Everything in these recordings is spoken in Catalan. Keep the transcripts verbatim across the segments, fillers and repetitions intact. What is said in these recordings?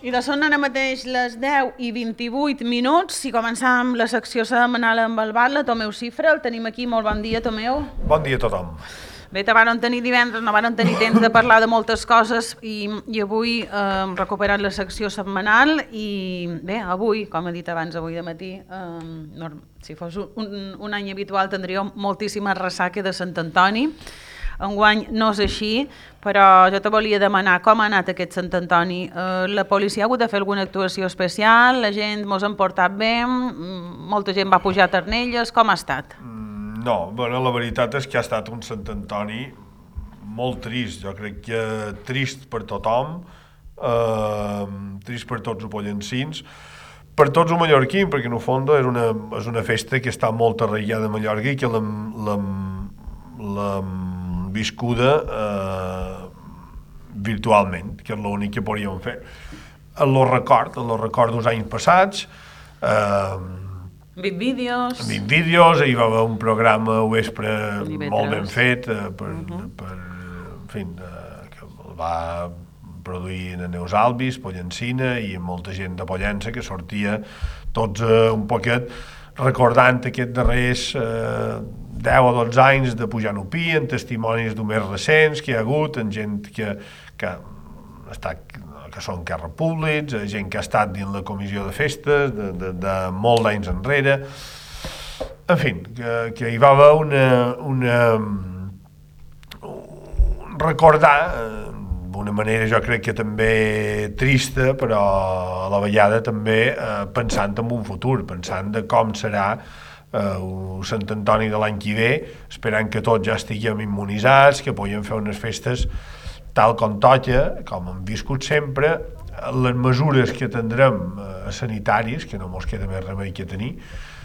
I de són ara mateix les deu i vint-i-vuit minuts. Si començam la secció setmanal amb el Batlle, Tomeu Cifra, el tenim aquí. Molt bon dia, Tomeu. Bon dia a tothom. Bé, te van tenir divendres, no van tenir temps de parlar de moltes coses i, i avui eh, hem recuperat la secció setmanal i bé, avui, com he dit abans, avui de matí, eh, si fos un, un any habitual tindríem moltíssima ressaca de Sant Antoni. Enguany no és així, però jo te volia demanar com ha anat aquest Sant Antoni. Eh, la policia ha hagut de fer alguna actuació especial, la gent mos han portat bé, molta gent va pujar a Ternelles, com ha estat? Mm, no, bueno, la veritat és que ha estat un Sant Antoni molt trist, jo crec que trist per tothom, eh, trist per tots els pollencins, per tots els mallorquins, perquè en el fons és una, és una festa que està molt arraigada a Mallorca i que l'hem viscuda eh, virtualment, que és l'únic que podríem fer. En el record, en el record dels anys passats, eh, vint vídeos, vint vídeos, hi va haver un programa a vespre molt ben fet, eh, per, uh-huh. per, en fi, eh, que el va produir en Neus Albis, Pollencina, i molta gent de Pollença que sortia tots eh, un poquet recordant aquests darrers eh, deu o dotze anys de pujar en Upí, en testimonis d'un més recents que hi ha hagut, en gent que, que, està, que són càrrecs públics, gent que ha estat dins la comissió de festes de, de, de molt d'anys enrere, en fi, que, que hi va haver una, una un recordar d'una manera jo crec que també trista, però a la vegada també eh, pensant en un futur, pensant de com serà Uh, Sant Antoni de l'any que ve, esperant que tots ja estiguem immunitzats, que puguem fer unes festes tal com toca, com hem viscut sempre, les mesures que tindrem uh, sanitàries, que no mos queda més remei que tenir,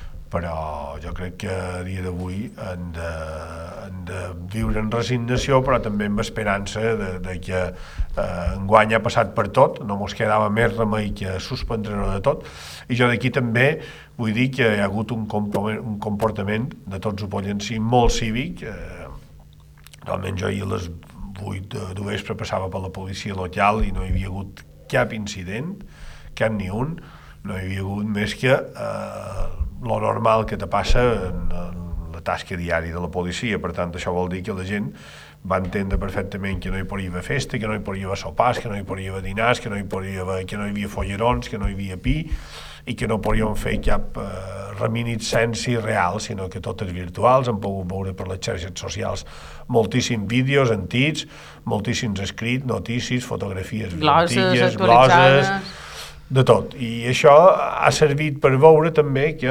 però jo crec que a dia d'avui hem de, hem de viure en resignació, però també amb esperança de, de que eh, enguany ha passat per tot, no mos quedava més remei que suspendre-ho de tot, i jo d'aquí també vull dir que hi ha hagut un, un comportament de tots els pollenci molt cívic. Eh, realment jo ahir a les vuit de vespre passava per la policia local i no hi havia hagut cap incident, cap ni un, no hi havia hagut més que eh, lo normal que te passa en, en la tasca diària de la policia. Per tant, això vol dir que la gent va entendre perfectament que no hi podia haver festa, que no hi podia haver sopars, que no hi podia haver dinars, que no hi podia haver, que no hi havia follerons, que no hi havia pi, i que no podíem fer cap eh, reminiscència real, sinó que tot és virtual. Hem pogut veure per les xarxes socials moltíssims vídeos antics, moltíssims escrits, notícies, fotografies gloses, gloses, de tot. I això ha servit per veure també que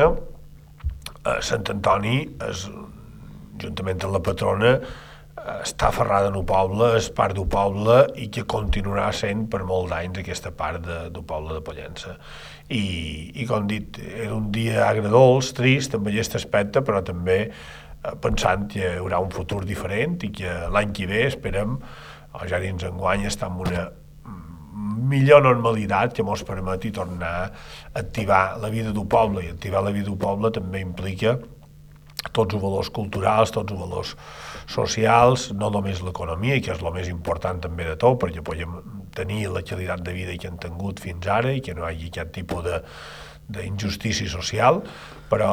eh, Sant Antoni, és, juntament amb la patrona, està aferrada en el poble, és part del poble i que continuarà sent per molts anys aquesta part de, del poble de Pollença. I, i com dit, era un dia agredolç, trist amb aquest aspecte, però també eh, pensant que hi haurà un futur diferent i que l'any que ve esperem, ja dins enguany, estar en una millor normalitat que ens permeti tornar a activar la vida del poble, i activar la vida del poble també implica tots els valors culturals, tots els valors socials, no només l'economia, que és el més important també de tot, perquè podem tenir la qualitat de vida que hem tingut fins ara i que no hi hagi aquest tipus d'injustícia social, però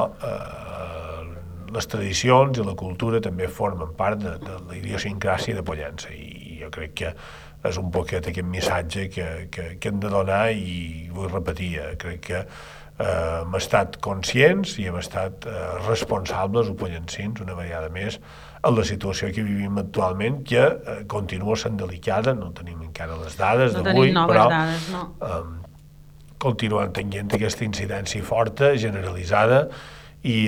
eh, les tradicions i la cultura també formen part de, de la idiosincràsia de Pollença, i jo crec que és un poquet aquest missatge que, que, que hem de donar, i vull repetir, eh, crec que eh, hem estat conscients i hem estat eh, responsables, o pollencins, una vegada més, en la situació que vivim actualment, que eh, continua sent delicada, no tenim encara les dades no d'avui, però dades, no. eh, continuem tenint aquesta incidència forta, generalitzada, i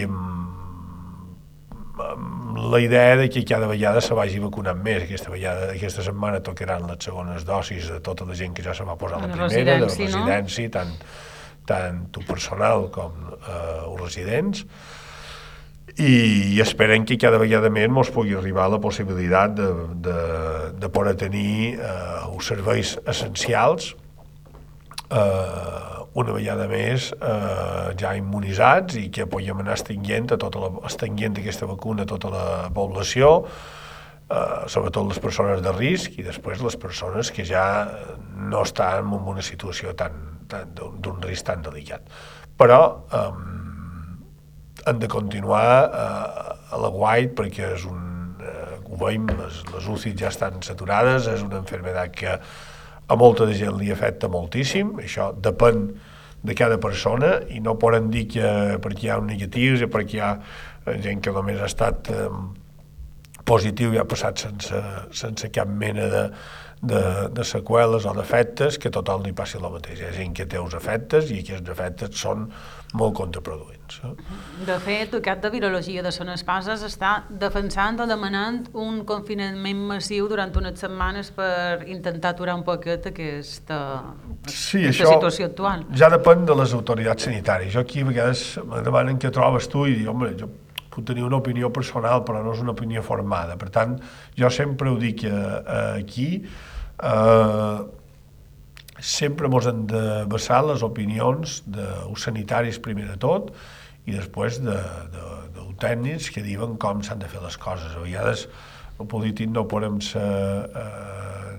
la idea de que cada vegada se vagi vacunant més. Aquesta vegada, aquesta setmana tocaran les segones dosis de tota la gent que ja se va posar la, la primera, de la residència, no? tant, tant el personal com eh, els residents, i, i esperem que cada vegada més ens pugui arribar la possibilitat de, de, de poder tenir eh, els serveis essencials eh, una vegada més eh, ja immunitzats, i que podem anar estenguent a tota la, estenguent aquesta vacuna a tota la població, Uh, sobretot les persones de risc i després les persones que ja no estan en una situació tan, tan, d'un risc tan delicat. Però um, hem de continuar uh, a la White perquè és un, uh, ho veiem, les, les U C I ja estan saturades, és una malaltia que a molta de gent li afecta moltíssim, això depèn de cada persona i no poden dir que perquè hi ha un negatius i perquè hi ha gent que només ha estat um, positiu i ha passat sense, sense cap mena de, de, de seqüeles o d'efectes, que a tothom li passi el mateix. Hi ha gent que té els efectes i aquests efectes són molt contraproduents. De fet, aquest de Virologia de Son Espases està defensant o demanant un confinament massiu durant unes setmanes per intentar aturar un poquet aquesta, sí, aquesta situació actual. Ja depèn de les autoritats sanitàries. Jo aquí a vegades me demanen què trobes tu i dic, home, jo puc tenir una opinió personal, però no és una opinió formada. Per tant, jo sempre ho dic eh, aquí, eh, sempre ens hem de basar les opinions dels sanitaris primer de tot i després de, de, de tècnics que diuen com s'han de fer les coses. A vegades el polític no podem ser... Eh,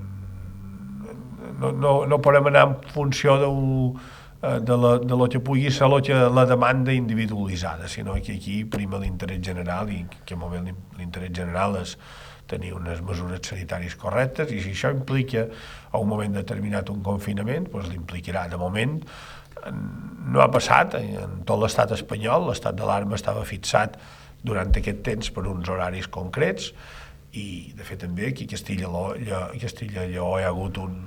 no, no, no podem anar en funció d'un de la, de lo que pugui ser lo que, la demanda individualitzada, sinó que aquí prima l'interès general i que al moment l'interès general és tenir unes mesures sanitàries correctes i si això implica a un moment determinat un confinament, doncs l'implicarà. De moment no ha passat en tot l'estat espanyol, l'estat d'alarma estava fixat durant aquest temps per uns horaris concrets i de fet també aquí a Castilla i Lleó hi ha hagut un,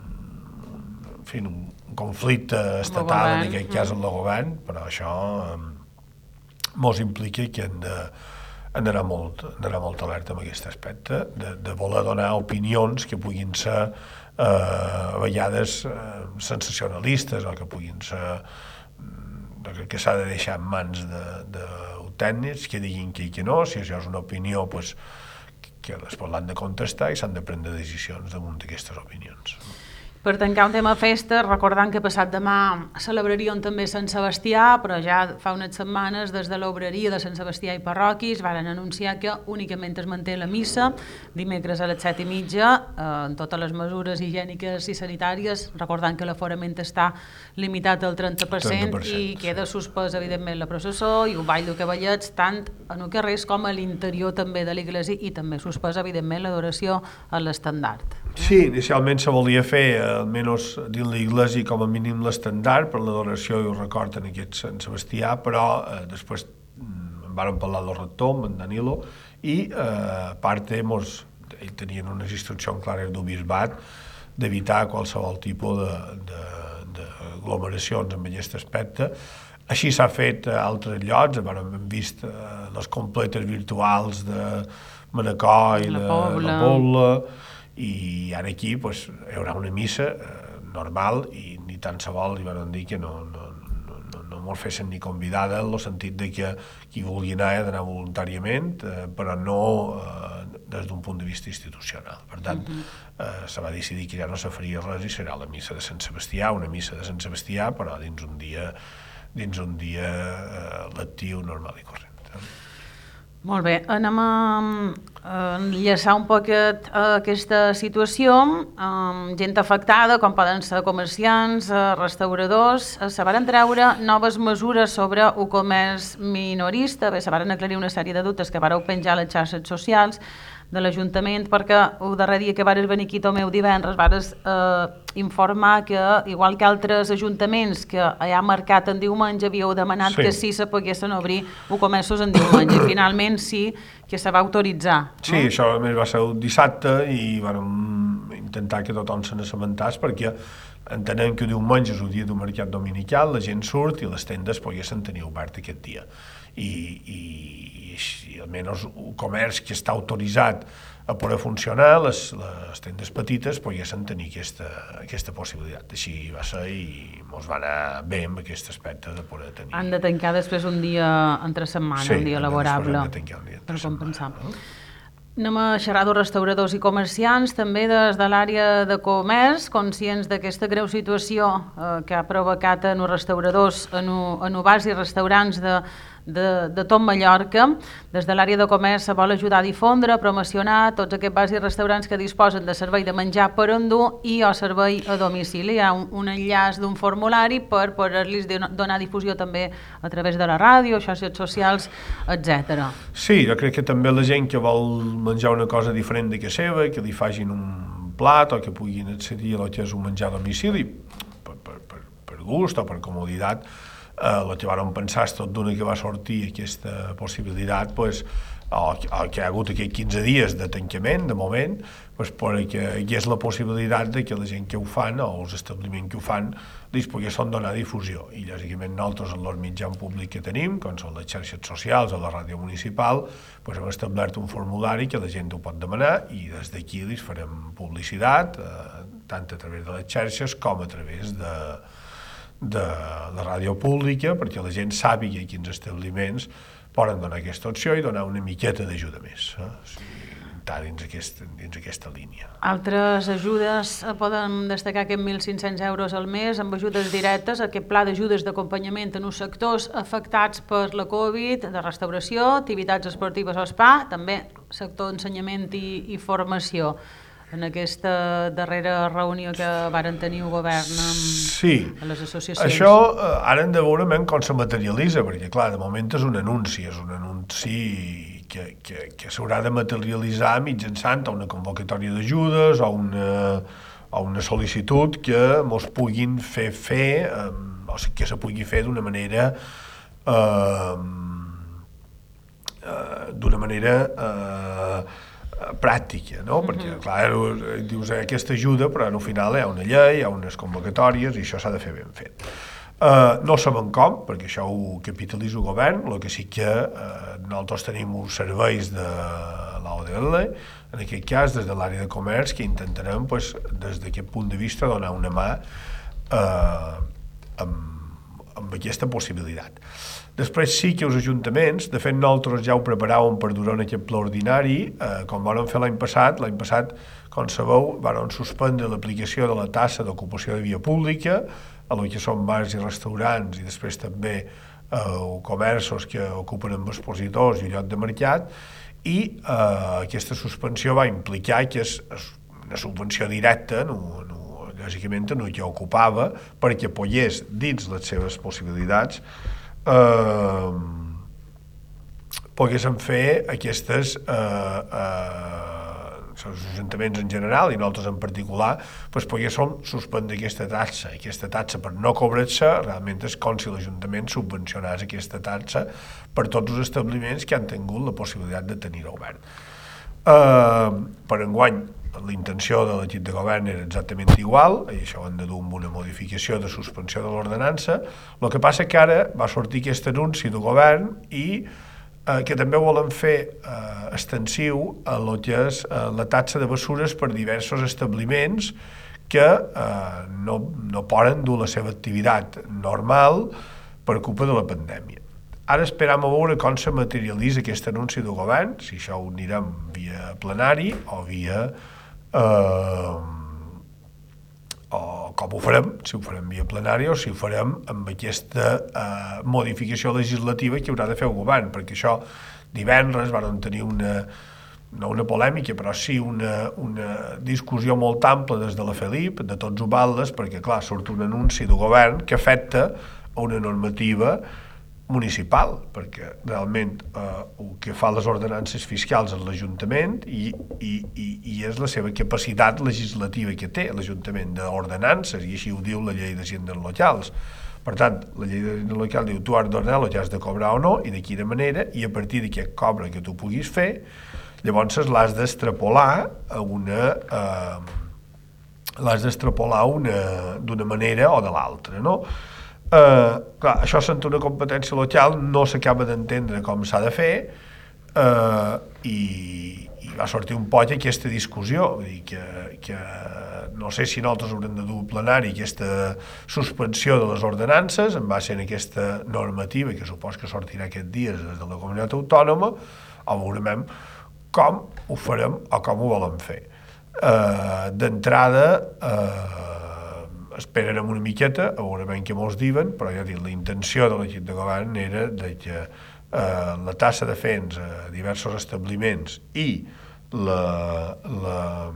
en fi, un conflicte estatal, en aquest cas amb el govern, però això mos implica que hem de hem d'anar molt, d'anar molt alerta en aquest aspecte, de, de voler donar opinions que puguin ser eh, a vegades eh, sensacionalistes o que puguin ser eh, que s'ha de deixar en mans de, de tècnics que diguin que i que no, si això és una opinió pues, que després l'han de contestar i s'han de prendre decisions damunt d'aquestes opinions. Per tancar un tema festa, recordant que passat demà celebrarien també Sant Sebastià, però ja fa unes setmanes des de l'obreria de Sant Sebastià i parroquis varen anunciar que únicament es manté la missa dimecres a les set i mitja, eh, en totes les mesures higièniques i sanitàries, recordant que l'aforament està limitat al trenta per cent, trenta per cent i queda suspès evidentment la processó i un ball de cavallets tant en els carrers com a l'interior també de l'església i també suspès evidentment l'adoració a l'estendard. Sí, inicialment se volia fer, almenys dins l'església, com a mínim l'estendard per l'adoració i el record en aquest Sant Sebastià, però eh, després en vàrem parlar del rector, amb en Danilo, i eh, a part ells tenien unes instruccions clares del bisbat d'evitar qualsevol tipus d'aglomeracions en aquest aspecte. Així s'ha fet a altres llocs, hem vist eh, les completes virtuals de Manacor i la de Pobla, la Pobla i ara aquí pues, hi haurà una missa eh, normal i ni tant se vol, li van dir que no, no, no, no mos fessin ni convidada en el sentit de que qui vulgui anar ha d'anar voluntàriament, eh, però no eh, des d'un punt de vista institucional. Per tant, eh, se va decidir que ja no se faria res i serà la missa de Sant Sebastià, una missa de Sant Sebastià, però dins un dia, dins un dia eh, lectiu normal i corrent. Molt bé, anem a enllaçar un poquet aquesta situació. Gent afectada, com poden ser comerciants, restauradors, se varen treure noves mesures sobre el comerç minorista. Bé, se varen aclarir una sèrie de dubtes que vareu penjar a les xarxes socials de l'Ajuntament, perquè el darrer dia que vares venir aquí al meu divendres vares eh, informar que, igual que altres ajuntaments que hi ha marcat en diumenge, havíeu demanat sí. que sí se poguessin obrir els comerços en diumenge, i finalment sí que se va autoritzar. Sí, no? Això a més va ser el dissabte i vam intentar que tothom se n'assabentés perquè entenem que diumenge és el dia d'un mercat dominical, la gent surt i les tendes poguessin tenir obert aquest dia. I, i, i almenys el comerç que està autoritzat a poder funcionar, les, les tendes petites poguessin tenir aquesta, aquesta possibilitat. Així va ser i ens va anar bé amb aquest aspecte de poder tenir... Han de tancar després un dia entre setmana, sí, un dia laborable, han de tancar un dia entre per compensar. Setmana, no? Anem a xerrar dels restauradors i comerciants, també des de l'àrea de comerç, conscients d'aquesta greu situació eh, que ha provocat en els restauradors, en, en els bars i restaurants de, de, de tot Mallorca. Des de l'àrea de comerç se vol ajudar a difondre, a promocionar tots aquests bars i restaurants que disposen de servei de menjar per endur i o servei a domicili. Hi ha un, un enllaç d'un formulari per poder-los donar difusió també a través de la ràdio, xarxes socials, etcètera. Sí, jo crec que també la gent que vol menjar una cosa diferent de que seva, que li facin un plat o que puguin accedir a lo que és un menjar a domicili per, per, per, per gust o per comoditat, eh, el que vam pensar és tot d'una que va sortir aquesta possibilitat, pues, o, o que hi ha hagut aquests quinze dies de tancament, de moment, pues, perquè hi és la possibilitat de que la gent que ho fan, o els establiments que ho fan, li poguessin donar difusió. I, lògicament, nosaltres, en el mitjà públic que tenim, com són les xarxes socials o la ràdio municipal, pues, hem establert un formulari que la gent ho pot demanar i des d'aquí li farem publicitat, eh, tant a través de les xarxes com a través de, de la ràdio pública, perquè la gent sàpiga quins establiments poden donar aquesta opció i donar una miqueta d'ajuda més, eh? O sigui, està dins, aquest, dins aquesta línia. Altres ajudes poden destacar aquests mil cinc-cents euros al mes amb ajudes directes, aquest pla d'ajudes d'acompanyament en els sectors afectats per la Covid, de restauració, activitats esportives o spa, també sector ensenyament i, i formació. En aquesta darrera reunió que varen tenir el govern amb, sí. amb les associacions. Això eh, ara hem de veure com se materialitza, perquè clar, de moment és un anunci, és un anunci que, que, que s'haurà de materialitzar mitjançant una convocatòria d'ajudes o una, o una sol·licitud que mos puguin fer fer, eh, o sigui, que se pugui fer d'una manera eh, eh, d'una manera eh, pràctica, no? Uh-huh. Perquè, clar, dius aquesta ajuda, però al final hi ha una llei, hi ha unes convocatòries i això s'ha de fer ben fet. Uh, no sabem com, perquè això ho capitalitza el govern, el que sí que uh, nosaltres tenim uns serveis de l'O D L, en aquest cas des de l'àrea de comerç, que intentarem, pues, des d'aquest punt de vista, donar una mà uh, amb, amb aquesta possibilitat. Després sí que els ajuntaments, de fet nosaltres ja ho preparàvem per durant aquest ple ordinari, eh, com vam fer l'any passat, l'any passat, com sabeu, vam suspendre l'aplicació de la tassa d'ocupació de via pública, a lo que són bars i restaurants i després també eh, comerços que ocupen amb expositors i lloc de mercat, i eh, aquesta suspensió va implicar que és una subvenció directa, no, no, lògicament no que ocupava, perquè pogués dins les seves possibilitats Uh, poguéssim fer aquestes uh, uh, els ajuntaments en general i nosaltres en particular, pues, poguéssim suspendre aquesta taxa. Aquesta taxa per no cobrar-se realment és com si l'Ajuntament subvencionés aquesta taxa per tots els establiments que han tingut la possibilitat de tenir-ho obert. Uh, per enguany la intenció de l'equip de govern era exactament igual, i això ho hem de dur amb una modificació de suspensió de l'ordenança. El que passa que ara va sortir aquest anunci del govern i eh, que també volen fer eh, extensiu a lo que és eh, la taxa de bessures per diversos establiments que eh, no, no poden dur la seva activitat normal per culpa de la pandèmia. Ara esperam a veure com se materialitza aquest anunci del govern, si això ho anirem via plenari o via Uh, o com ho farem, si ho farem via plenària o si ho farem amb aquesta uh, modificació legislativa que haurà de fer el govern, perquè això divendres van tenir una, no una polèmica, però sí una, una discussió molt ampla des de la Felip, de tots els baldes, perquè clar, surt un anunci del govern que afecta a una normativa municipal, perquè realment eh, el que fa les ordenances fiscals és l'Ajuntament i, i, i, i és la seva capacitat legislativa que té l'Ajuntament d'ordenances, i així ho diu la llei d'hisendes locals. Per tant, la llei d'hisendes locals diu tu has d'ordenar el que has de cobrar o no i de quina manera, i a partir d'aquest cobre que tu puguis fer, llavors l'has d'extrapolar a una eh, l'has d'extrapolar d'una manera o de l'altra, no? Uh, clar, això sent una competència local, no s'acaba d'entendre com s'ha de fer, uh, i, i va sortir un poc aquesta discussió, vull dir que, que no sé si nosaltres haurem de dur plenari aquesta suspensió de les ordenances en base a aquesta normativa que supos que sortirà aquests dies des de la comunitat autònoma, o veurem com ho farem o com ho volem fer. Uh, d'entrada, uh, esperarem una miqueta, a veure ben què mos diuen, però ja dic, la intenció de l'equip de govern era de que eh, la tassa de fens a diversos establiments i la, la,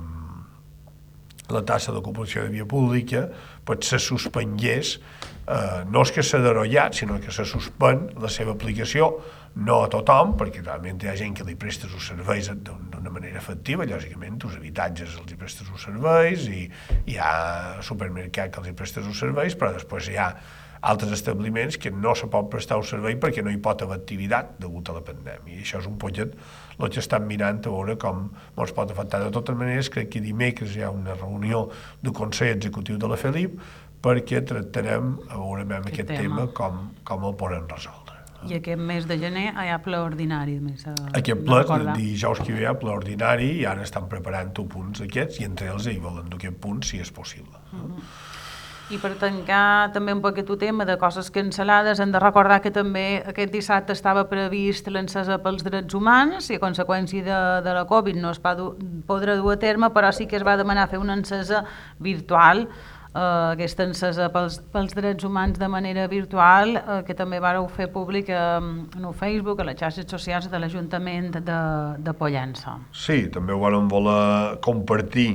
la tassa d'ocupació de via pública pues, se suspengués, eh, no és que s'ha derollat, sinó que se suspèn la seva aplicació, no a tothom, perquè realment hi ha gent que li prestes els serveis d'una manera efectiva, lògicament, els habitatges els hi prestes els serveis i hi ha supermercat que els hi prestes els serveis, però després hi ha altres establiments que no se pot prestar un servei perquè no hi pot haver activitat degut a la pandèmia. I això és un pollet el que estan mirant a veure com ens pot afectar. De totes maneres, crec que dimecres hi ha una reunió del Consell Executiu de la FELIP perquè tractarem a veure amb aquest tema, tema com, com el podem resoldre. I aquest mes de gener hi ha ple ordinari. Més a, aquest ple, el dijous que hi ha ple ordinari, i ara estan preparant punts aquests, i entre ells hi volen dur aquest punt si és possible. Uh-huh. I per tancar també un poc aquest tema de coses cancel·lades, hem de recordar que també aquest dissabte estava previst l'encesa pels drets humans i a conseqüència de, de la Covid no es va dur, podrà dur a terme, però sí que es va demanar fer una encesa virtual. Uh, aquesta encesa pels, pels drets humans de manera virtual, uh, que també vareu fer públic uh, en el Facebook, a les xarxes socials de l'Ajuntament de, de Pollença. Sí, també ho vam voler compartir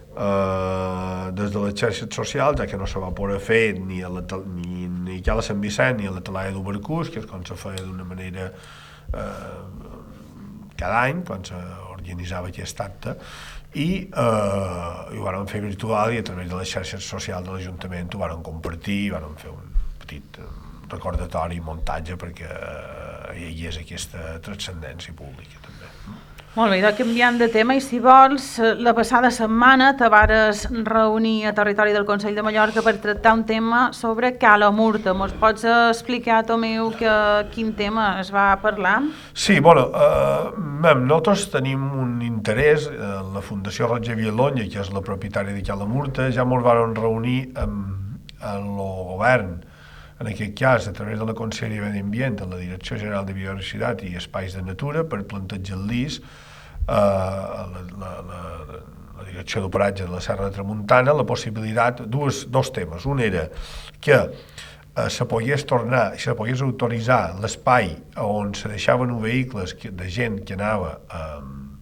uh, des de les xarxes socials, ja que no se va poder fer ni a la, ni, ni a la Sant Vicent ni a la Talaia d'Obercús, que és com se feia d'una manera uh, cada any, quan s'organitzava aquest acte, i eh, ho vam fer virtual i a través de les xarxes socials de l'Ajuntament ho vam compartir i vam fer un petit recordatori i muntatge perquè eh, hi hagués aquesta transcendència pública també. Molt bé, doncs canviant de tema, i si vols, la passada setmana te vares reunir a territori del Consell de Mallorca per tractar un tema sobre Cala Murta. Mos pots explicar, Tomeu, que, quin tema es va parlar? Sí, bueno, eh, mem, nosaltres tenim un interès, eh, la Fundació Roger Vilaloña, que és la propietària de Cala Murta, ja ens vam reunir amb el govern, en aquest cas a través de la Conselleria de Medi Ambient, de la Direcció General de Biodiversitat i Espais de Natura, per plantejar-los eh, la, la, la, la Direcció d'Operatge de la Serra de Tramuntana la possibilitat, dues, dos temes. Un era que eh, se pogués tornar, se pogués autoritzar l'espai on se deixaven vehicles de gent que anava eh,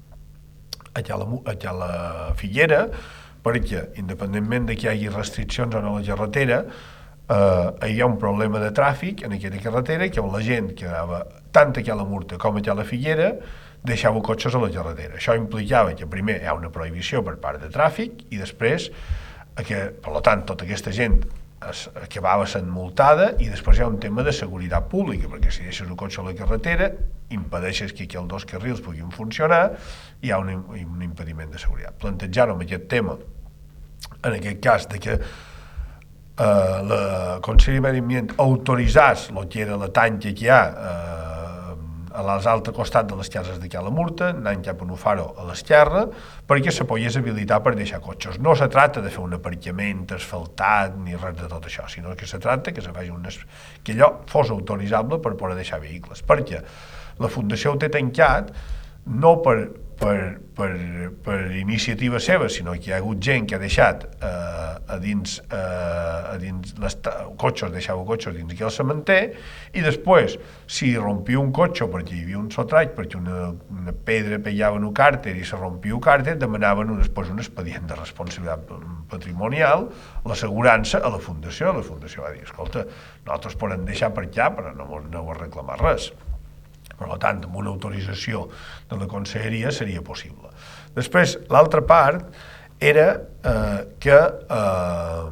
a Cala, a Cala Figuera, perquè, independentment de que hi hagi restriccions a la carretera, Uh, hi ha un problema de tràfic en aquella carretera que on la gent que anava tant a Cala Murta com a Cala Figuera deixava cotxes a la carretera. Això implicava que primer hi ha una prohibició per part de tràfic i després, que, per tant, tota aquesta gent es, acabava sent multada i després hi ha un tema de seguretat pública, perquè si deixes el cotxe a la carretera impedeixes que aquells dos carrils puguin funcionar i hi ha un, un impediment de seguretat. Plantejar-ho amb aquest tema, en aquest cas de que Uh, la Conselleria de Medi Ambient autoritzàs el que era la tanca que hi ha uh, a l'altre costat de les cases de Cala Murta, anant cap a Nufaro a l'esquerra, perquè se pogués habilitar per deixar cotxes. No se tracta de fer un aparcament asfaltat ni res de tot això, sinó que se tracta que se faci un... que allò fos autoritzable per poder deixar vehicles, perquè la Fundació ho té tancat no per, per, per, per iniciativa seva, sinó que hi ha hagut gent que ha deixat eh, a dins, eh, a dins les cotxes, deixava cotxes dins aquí al cementer, i després, si rompia un cotxe perquè hi havia un sotraig, perquè una, una pedra pellava en un càrter i se rompia un càrter, demanaven un, després un expedient de responsabilitat patrimonial, l'assegurança a la Fundació. La Fundació va dir, escolta, nosaltres podem deixar per allà, però no, no ho reclamar res. Per tant, amb una autorització de la Conselleria seria possible. Després, l'altra part era eh, que eh,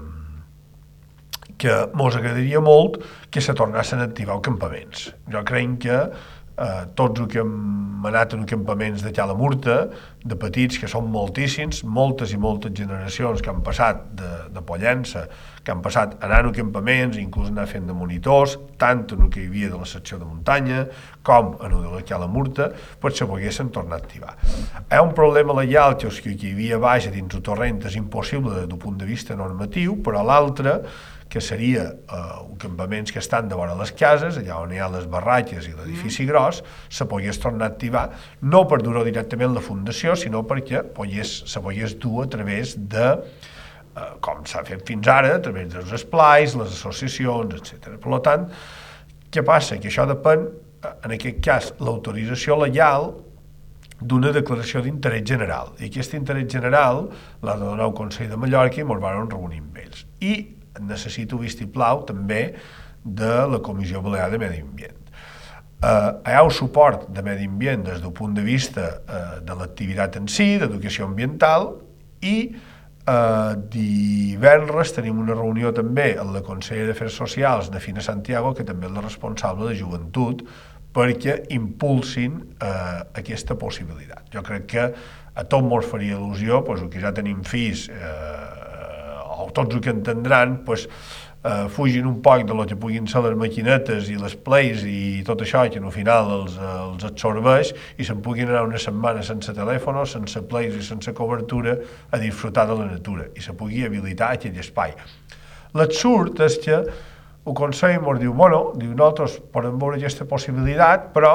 que mos agradaria molt que se tornassin a activar els campaments. Jo crec que eh, tots els que hem anat en campaments de Cala Murta, de petits, que són moltíssims, moltes i moltes generacions que han passat de, de Pollença, que han passat anant a campaments, inclús anar fent de monitors, tant en el que hi havia de la secció de muntanya com en el de la Cala Murta, doncs se poguessin tornar a activar. Hi ha un problema legal que els que hi havia baix dins el torrent és impossible des del punt de vista normatiu, però l'altre, que seria eh, campaments que estan de vora les cases, allà on hi ha les barraques i l'edifici gros, se pogués tornar a activar, no per dur-ho directament la Fundació, sinó perquè pogués, se pogués dur a través de eh, com s'ha fet fins ara, a través dels esplais, les associacions, etcètera. Per tant, què passa? Que això depèn, en aquest cas, l'autorització legal d'una declaració d'interès general. I aquest interès general l'ha de donar el Consell de Mallorca i ens vam reunir amb ells. I necessito vistiplau també de la Comissió Balear de Medi Ambient. Uh, hi ha un suport de medi ambient des del punt de vista uh, de l'activitat en si, d'educació ambiental, i uh, divendres tenim una reunió també amb la consellera d'Afers Socials de Fina Santiago, que també és la responsable de joventut, perquè impulsin uh, aquesta possibilitat. Jo crec que a tot mos faria il·lusió, pues, que ja tenim fills, uh, o tots el que entendran, pues, Uh, fugin un poc de lo que puguin ser les maquinetes i les plays i tot això, que al final els, els absorbeix, i se'n puguin anar una setmana sense telèfon, sense plays i sense cobertura a disfrutar de la natura, i se pugui habilitar aquell espai. L'absurd és que el Consell ens diu, bueno, diu, nosaltres podem veure aquesta possibilitat, però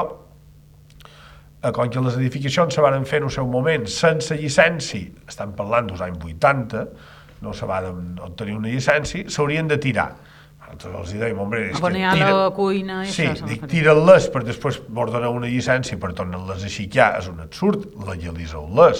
eh, com que les edificacions se van fer en el seu moment sense llicència, estan parlant dels anys vuitanta, no se va obtenir una llicència, s'haurien de tirar. Nosaltres els dèiem, home, és que tira... la cuina i sí, això. Sí, dic, tira-les per després ordenar una llicència per tornar-les a xicar, és un absurd, legalitzeu-les.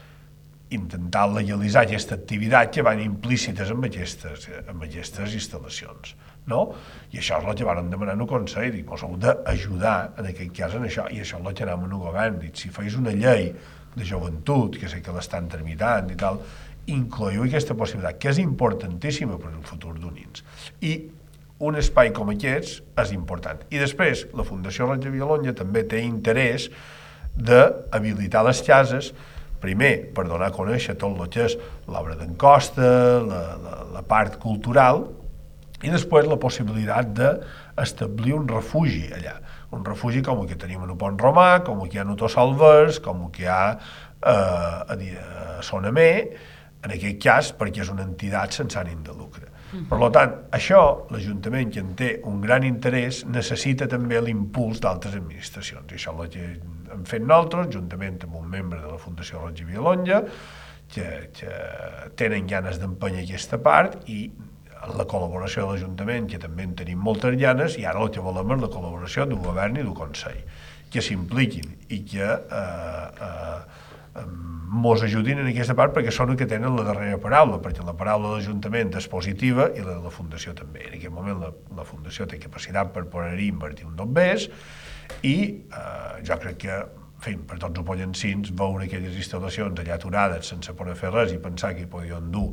Intentar legalitzar aquesta activitat que van implícites amb aquestes, amb aquestes instal·lacions. No? I això és el que vam demanar al Consell, dic, us heu d'ajudar en aquest cas en això, i això és el que anem en el govern, dic, si feis una llei de joventut, que sé que l'estan tramitant i tal, incloïu aquesta possibilitat, que és importantíssima per al futur d'Unins. I un espai com aquests és important. I després, la Fundació Roig de Vilallonga també té interès d'habilitar les cases, primer, per donar a conèixer tot el que és l'obra d'en Costa, la, la, la part cultural, i després la possibilitat d'establir un refugi allà. Un refugi com el que tenim en el Pont Romà, com el que hi ha en Tossal Vers, com el que hi ha eh, a, a Sonamé, en aquest cas perquè és una entitat sense ànim de lucre. Uh-huh. Per tant, això, l'Ajuntament, que en té un gran interès, necessita també l'impuls d'altres administracions. I això és el que hem fet nosaltres, juntament amb un membre de la Fundació Roig i Vilallonga, que, que tenen ganes d'empenyar aquesta part, i la col·laboració de l'Ajuntament, que també en tenim moltes ganes, i ara el que volem és la col·laboració del govern i del Consell, que s'impliquin i que eh, eh, mos ajudin en aquesta part, perquè són els que tenen la darrera paraula, perquè la paraula de l'Ajuntament és positiva i la de la Fundació també. En aquest moment la, la Fundació té capacitat per poder-hi invertir un dos més, i eh, jo crec que, en fi, per tots els pollancins, veure aquelles instal·lacions allà aturades sense poder fer res i pensar que hi podien dur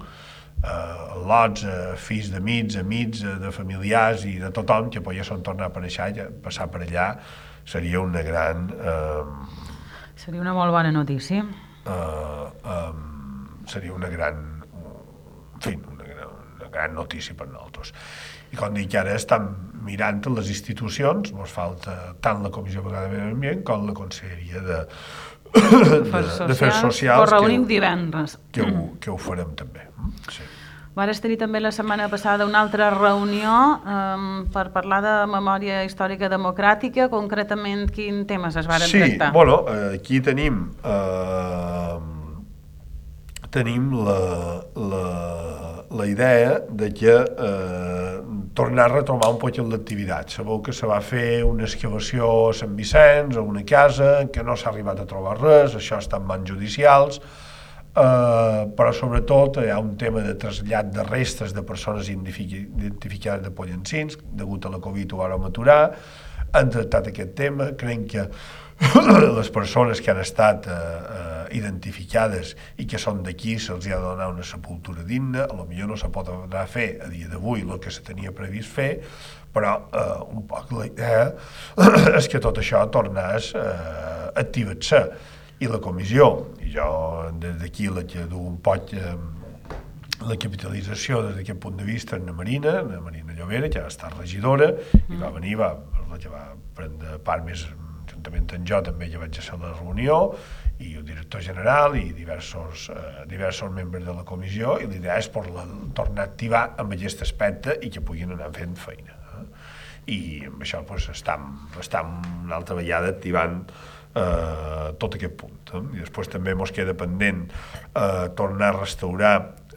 eh, lots, eh, fills d'amics, amics, eh, de familiars i de tothom, que poguessin tornar a aparèixer, passar per allà, seria una gran... Eh, seria una molt bona notícia. Uh, um, seria una gran, en fi, una gran, una gran notícia per nosaltres. I com dic, ara estem mirant les institucions, ens falta tant la Comissió Balear de Medi Ambient com la Conselleria de d'Afers Socials, ho reunim divendres. Que ho, que ho farem també. Sí. Vares tenir també la setmana passada una altra reunió um, per parlar de memòria històrica democràtica, concretament quins temes es varen sí, tractar? Sí, bueno, aquí tenim eh, tenim la, la, la idea de que eh, tornar a retomar un poc l'activitat. Sabeu que se va fer una excavació a Sant Vicenç, a una casa, que no s'ha arribat a trobar res, això està en mans judicials. Uh, però sobretot hi ha un tema de trasllat de restes de persones identificades de pollancins, degut a la Covid ho vàrem aturar, han tractat aquest tema, creiem que les persones que han estat uh, uh, identificades i que són d'aquí se'ls ha de donar una sepultura digna, a lo millor no se pot anar a fer a dia d'avui el que se tenia previst fer, però uh, un poc la idea és que tot això tornés uh, a activar-se. I la comissió, i jo des d'aquí la que du un poc eh, la capitalització des d'aquest punt de vista en la Marina, en la Marina Llobera, que ha estat regidora, i va venir, va, la que va prendre part més, juntament amb jo també, que vaig a ser la reunió, i el director general i diversos, eh, diversos membres de la comissió, i l'idea és per la, tornar a activar amb aquest aspecte i que puguin anar fent feina. Eh? I amb això pues, estem, estem una altra vegada activant Uh, tot aquest punt. Eh? I després també ens queda pendent uh, tornar a restaurar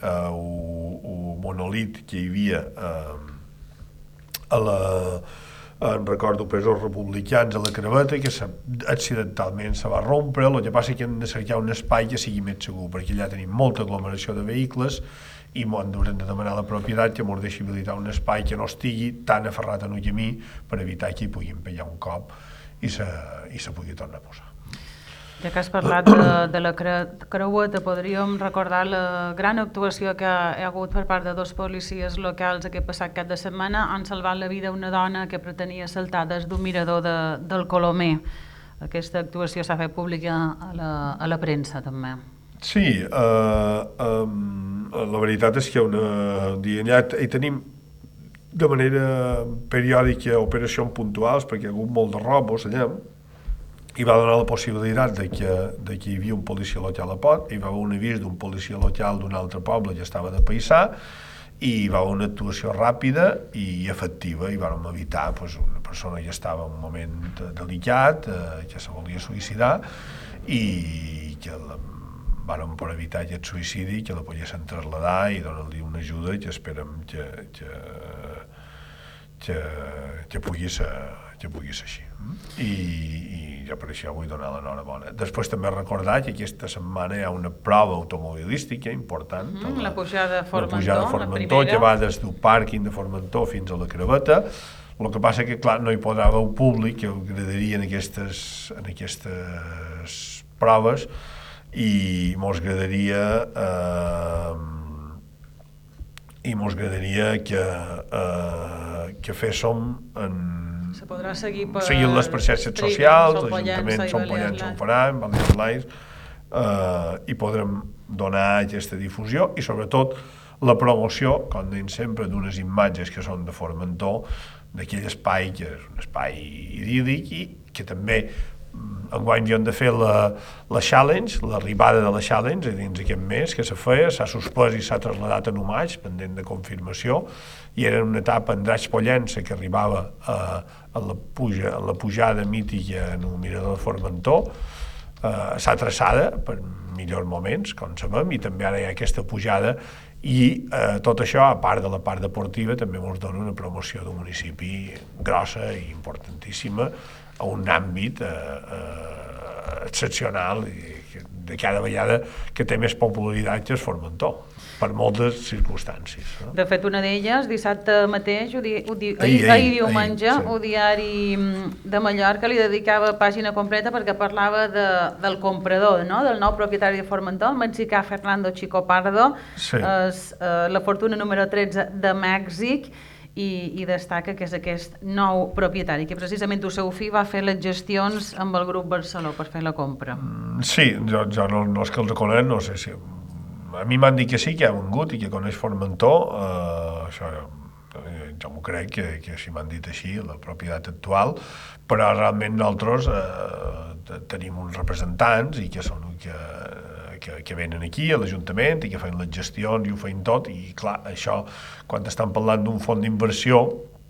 eh, un monolit que hi havia eh, a la, en recordo, presos republicans a la Craveta, que accidentalment se va rompre. El que passa és que hem de cercar un espai que sigui més segur, perquè allà tenim molta aglomeració de vehicles i hem de demanar a la propietat que ens deixi habilitar un espai que no estigui tan aferrat en un camí per evitar que hi puguin pegar un cop i se, i se pugui tornar a posar. Ja que has parlat de, de la Creueta, podríem recordar la gran actuació que hi ha hagut per part de dos policies locals aquest passat cap de setmana. Han salvat la vida una dona que pretenia saltar des d'un mirador de, del Colomer. Aquesta actuació s'ha fet pública a la, a la premsa, també. Sí, uh, um, la veritat és que una, ja hi tenim de manera periòdica operacions puntuals, perquè hi ha hagut molt de robos allà, i va donar la possibilitat de que, de que hi havia un policia local a Pot, hi va haver un avís d'un policia local d'un altre poble que estava de paisà, i hi va haver una actuació ràpida i efectiva, i vam evitar pues, una persona que estava en un moment delicat, eh, que se volia suïcidar, i que la, vam per evitar aquest suïcidi, que la poguessin traslladar i donar-li una ajuda que esperem que, que, que, que pugui ser, que pugui ser així. I, i ja per això vull donar l'enhorabona. Després també recordar que aquesta setmana hi ha una prova automobilística important, mm -hmm, la, la pujada de Formentor, la pujada de Formentor, que va des del pàrquing de Formentor fins a la Craveta. El que passa que, clar, no hi podrà haver un públic que agradaria en aquestes, en aquestes proves, i mos agradaria eh, i mos agradaria que, eh, que féssim en se podrà seguir per... seguint les xarxes socials, l'Ajuntament Som Pollença ho farà, en València Live, eh, i podrem donar aquesta difusió i sobretot la promoció, com deim sempre, d'unes imatges que són de Formentor, d'aquell espai que és un espai idíl·lic i que també enguany hem de fer la, la challenge, l'arribada de la challenge dins aquest mes que se feia, s'ha suspès i s'ha traslladat en homatge, pendent de confirmació, i era una etapa en Draix Pollença que arribava a, a, la, puja, a la pujada mítica en el mirador de Formentor, eh, s'ha traçada per millors moments, com sabem, i també ara hi ha aquesta pujada, i eh, tot això, a part de la part deportiva, també ens dona una promoció d'un municipi grossa i importantíssima, a un àmbit eh, eh, excepcional i de cada vegada que té més popularitat que és Formentor, per moltes circumstàncies. No? De fet, una d'elles, dissabte mateix, ho di, ho di, ahir, ahir, ahir diumenge, ahir, sí. El diari de Mallorca li dedicava pàgina completa perquè parlava de, del comprador, no? Del nou propietari de Formentor, el mexicà Fernando Chico Pardo, sí. És eh, la fortuna número tretze de Mèxic, I, i destaca que és aquest nou propietari, que precisament el seu fill va fer les gestions amb el grup Barceló per fer la compra. Sí, jo, jo no, no és que els conec, no sé si... A mi m'han dit que sí, que ha vingut i que coneix Formentor, eh, això jo m'ho crec que, que així m'han dit així, la propietat actual, però realment nosaltres eh, tenim uns representants i que són que, que, que venen aquí a l'Ajuntament i que feien les gestions i ho feien tot, i clar, això, quan estan parlant d'un fons d'inversió,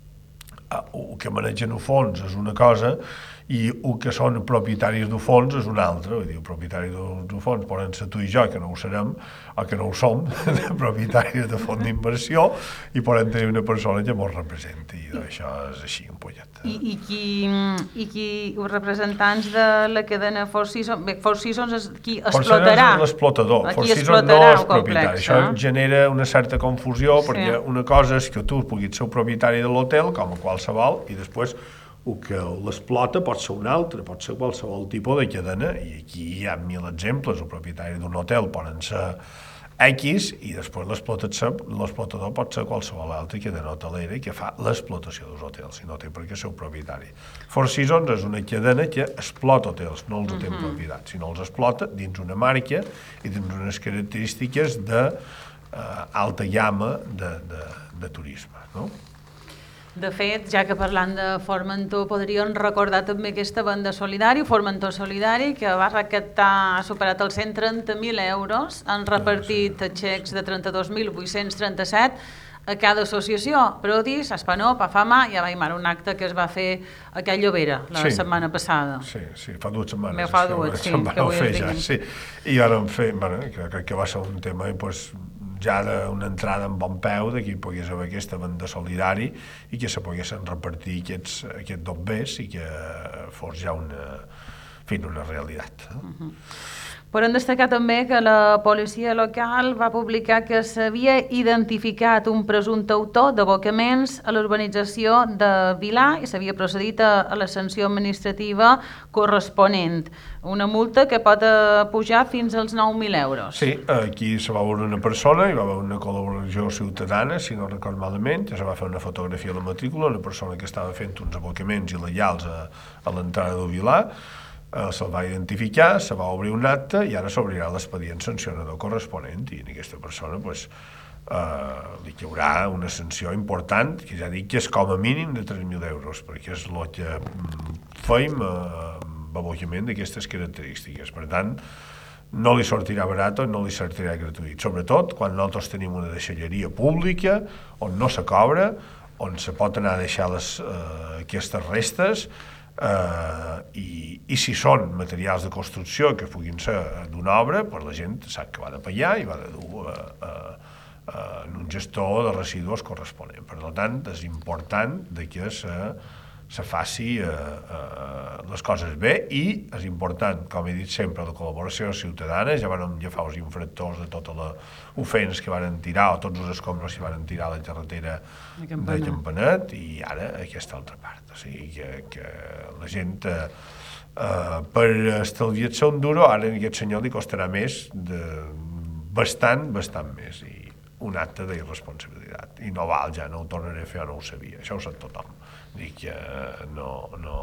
el que manegen el fons és una cosa i el que són propietaris del fons és una altra. Vull dir, el propietari del fons poden ser tu i jo, que no ho serem, o que no ho som, propietaris de fons d'inversió, i poden tenir una persona que ens representi, i això és així, un pollet. I, i, qui, i qui, els representants de la cadena Four Seasons, bé, Four Seasons és qui explotarà. És l'explotador, Four Seasons no és propietari. Això genera una certa confusió, sí. Perquè una cosa és que tu puguis ser el propietari de l'hotel, com a qualsevol, i després el que l'explota pot ser un altre, pot ser qualsevol tipus de cadena, i aquí hi ha mil exemples. El propietari d'un hotel poden ser X, i després l'explotador pot ser qualsevol altra cadena hotelera que fa l'explotació dels hotels, i no té per què ser el propietari. Four Seasons és una cadena que explota hotels, no els té en propietat, sinó els explota dins una marca i dins unes característiques d'alta gamma de, de, de turisme, no? De fet, ja que parlant de Formentor, podríem recordar també aquesta banda solidària, Formentor Solidari, que va recaptar, ha superat els cent trenta mil euros, han repartit xecs de trenta-dos mil vuit-cents trenta-set a cada associació, Prodis, Aspanop, Afama i Avaimar, un acte que es va fer a Can Llobera la sí. setmana passada. Sí, sí, fa dues setmanes. Me fa dues, sí, que avui fer ja, sí. I ara vam fer, bueno, crec que va ser un tema pues, ja d'una entrada en bon peu de que hi pogués haver aquesta venda solidari i que se poguessin repartir aquests, aquests dobbers i que fos ja una, en fi, una realitat. Uh-huh. Podem destacar també que la policia local va publicar que s'havia identificat un presumpte autor d'abocaments a l'urbanització de Vilà i s'havia procedit a, a la sanció administrativa corresponent. Una multa que pot pujar fins als nou mil euros. Sí, aquí se va veure una persona, hi va haver una col·laboració ciutadana, si no record malament, ja se va fer una fotografia a la matrícula, una persona que estava fent uns abocaments il·legals a, a l'entrada de Vilà, Uh, se'l va identificar, se va obrir un acte i ara s'obrirà l'expedient sancionador corresponent i en aquesta persona pues, uh, li haurà una sanció important, que ja dic que és com a mínim de tres mil euros, perquè és el que feim uh, amb abocament d'aquestes característiques. Per tant, no li sortirà barat o no li sortirà gratuït, sobretot quan nosaltres tenim una deixalleria pública on no se cobra, on se pot anar a deixar les, uh, aquestes restes. Uh, i, i si són materials de construcció que puguin ser d'una obra, pues la gent sap que va de pagar i va de dur uh, uh, uh, en un gestor de residus corresponent. Per tant, és important de que se, se faci uh, uh, les coses bé i és important, com he dit sempre, la col·laboració ciutadana. Ja van agafar els infractors de tota l'ofens que van tirar o tots els escombros que van tirar a la carretera de Campanet i ara aquesta altra part. O sigui que, que la gent eh, eh, per estalviar-se un duro ara a aquest senyor li costarà més de, bastant, bastant més i un acte d'irresponsabilitat i no val, ja no ho tornaré a fer o no ho sabia, això ho sap tothom, dic que no no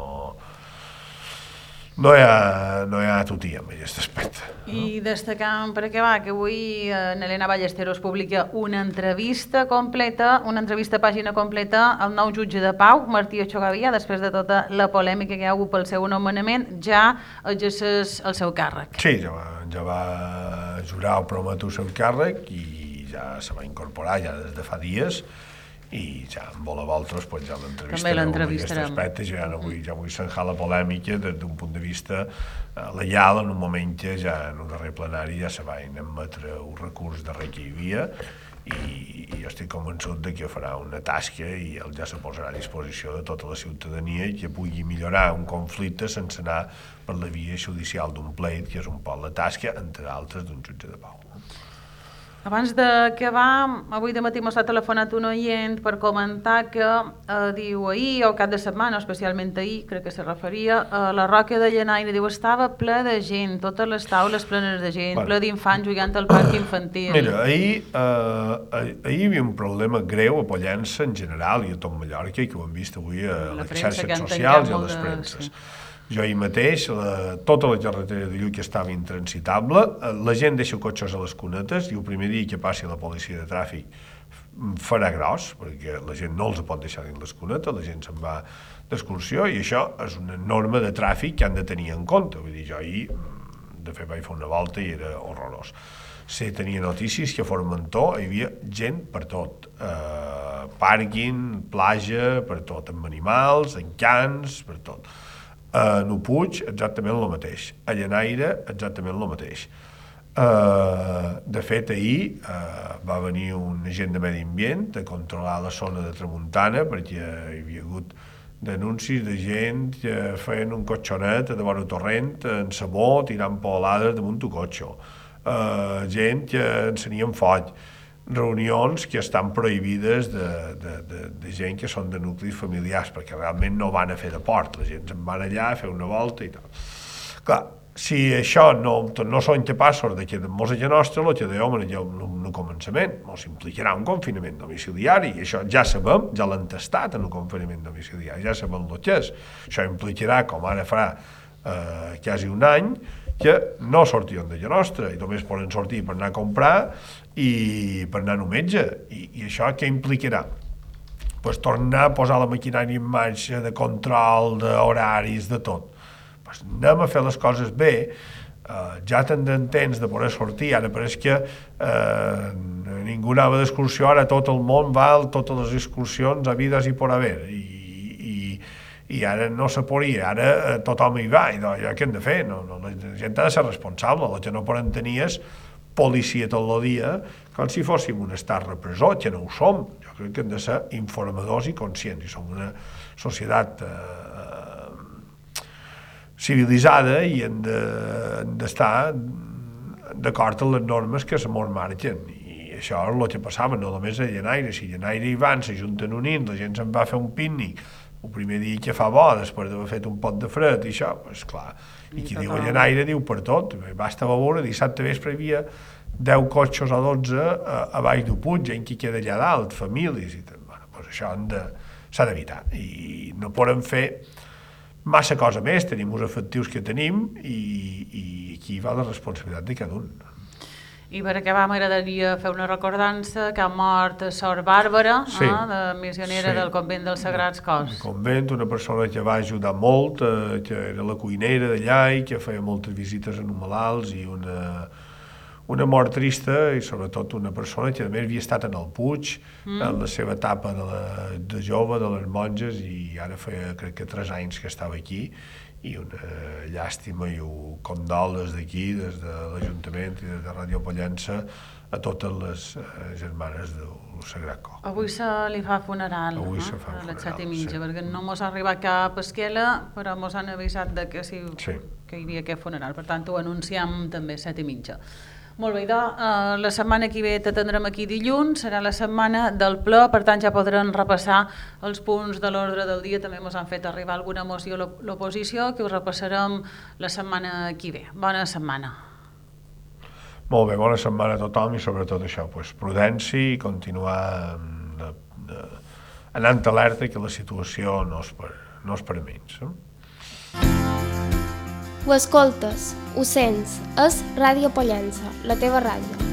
no hi ha, no hi ha tutia en aquest aspecte. I destacant per acabar que avui en Elena Ballesteros publica una entrevista completa, una entrevista a pàgina completa al nou jutge de pau, Martí Ochogavia, després de tota la polèmica que hi ha hagut pel seu nomenament, ja exerceix el seu càrrec. Sí, ja va, ja va jurar o prometre el seu càrrec i ja se va incorporar ja des de fa dies i ja amb vol a vosaltres pues ja l'entrevistarem en aquest aspecte, ja no vull, ja vull senjar la polèmica des d'un punt de vista eh, legal, en un moment que ja en un darrer plenari ja se va emetre un recurs de rei que hi havia i, i jo estic convençut de que farà una tasca i ell ja se posarà a disposició de tota la ciutadania i que pugui millorar un conflicte sense anar per la via judicial d'un pleit, que és un poc la tasca, entre altres, d'un jutge de pau. Abans d'acabar, avui de matí m'ha telefonat un oient per comentar que eh, diu ahir o cap de setmana, especialment ahir, crec que se referia a la Roca de Llenaire, diu estava ple de gent, totes les taules plenes de gent, bueno, ple d'infants jugant al parc infantil. Mira, ahir, eh, ahir hi havia un problema greu a Pollença en general i a tot Mallorca, que ho hem vist avui a les xarxes socials i a les premses. Sí. Jo ahir mateix, la, tota la carretera de Llull estava intransitable, la gent deixa cotxes a les cunetes i el primer dia que passi la policia de tràfic farà gros, perquè la gent no els pot deixar dins les cunetes, la gent se'n va d'excursió i això és una norma de tràfic que han de tenir en compte. Vull dir, jo ahir, de fet, vaig fer una volta i era horrorós. Se tenia notícies que a Formentor hi havia gent per tot, eh, pàrquing, platja, per tot, amb animals, en cans, per tot. A Nupuig, exactament el mateix. A Llenaire, exactament el mateix. Uh, de fet, ahir uh, va venir un agent de medi ambient a controlar la zona de Tramuntana perquè hi havia hagut denúncies de gent que feien un cotxonet de vora torrent en sabó tirant polades damunt un cotxe. Uh, gent que encenien foc. Reunions que estan prohibides de, de, de, de gent que són de nuclis familiars, perquè realment no van a fer de port, la gent se'n van allà a fer una volta i tal. Clar, si això no, no són capaços de que mos a la nostra, el que dèiem en el començament, mos implicarà un confinament domiciliari, i això ja sabem, ja l'han tastat en un confinament domiciliari, ja sabem el que és. Això implicarà, com ara farà eh, quasi un any, que no sortien de la nostra i només poden sortir per anar a comprar i per anar a un metge. I, i això què implicarà? Pues tornar a posar la maquinària en marxa de control, d'horaris, de tot. Pues anem a fer les coses bé, uh, ja tindrem temps de poder sortir, ara pareix que uh, ningú anava d'excursió, ara tot el món va a totes les excursions a vides i por haver, i i ara no se podria, ara tothom hi va, i doncs, què hem de fer? No, no, la gent ha de ser responsable, el que no poden tenir és policia tot el dia, com si fóssim un estat repressor, que no ho som. Jo crec que hem de ser informadors i conscients, i som una societat eh, civilitzada i hem d'estar d'acord amb les normes que se mos marquen. I això és el que passava, no només a Llenaire. Si Llenaire i van, s'ajunten unint, la gent se'n va fer un pícnic, el primer dia que fa bo, després d'haver fet un pot de fred i això, doncs clar, i qui diu a Llenaire diu per tot. Basta veure, dissabte vespre hi havia deu cotxes o dotze a, a baix del Puig, gent que queda allà dalt, famílies, i bueno, doncs això s'ha d'evitar. I no podem fer massa cosa més, tenim els efectius que tenim i, i aquí va la responsabilitat de cada un. I per acabar m'agradaria fer una recordança que ha mort Sor Bàrbara, sí. eh, de missionera sí. del convent dels Sagrats Cors. El convent, una persona que va ajudar molt, eh, que era la cuinera d'allà i que feia moltes visites a uns malalts, i una, una mort trista, i sobretot una persona que a més havia estat en el Puig, mm. en la seva etapa de, la, de jove, de les monges, i ara feia crec que tres anys que estava aquí, i una llàstima i un condol des d'aquí, des de l'Ajuntament i des de Ràdio Pollença, a totes les eh, germanes del Sagrat Cor. Avui se li fa funeral, Avui no? se fa a les funeral, set i mitja, sí. perquè no mos ha arribat cap esquela, però mos han avisat de que, sí, sí. que hi havia aquest funeral, per tant ho anunciem també a set i mitja. Molt bé, doncs, uh, la setmana que ve t'atendrem aquí dilluns, serà la setmana del ple, per tant ja podrem repassar els punts de l'ordre del dia, també ens han fet arribar alguna moció a l'oposició, que ho repassarem la setmana que ve. Bona setmana. Molt bé, bona setmana a tothom, i sobretot això, pues, prudència i continuar de, de, anant alerta, que la situació no és per, no és per menys. Eh? Ho escoltes, ho sents, és Ràdio Pollença, la teva ràdio.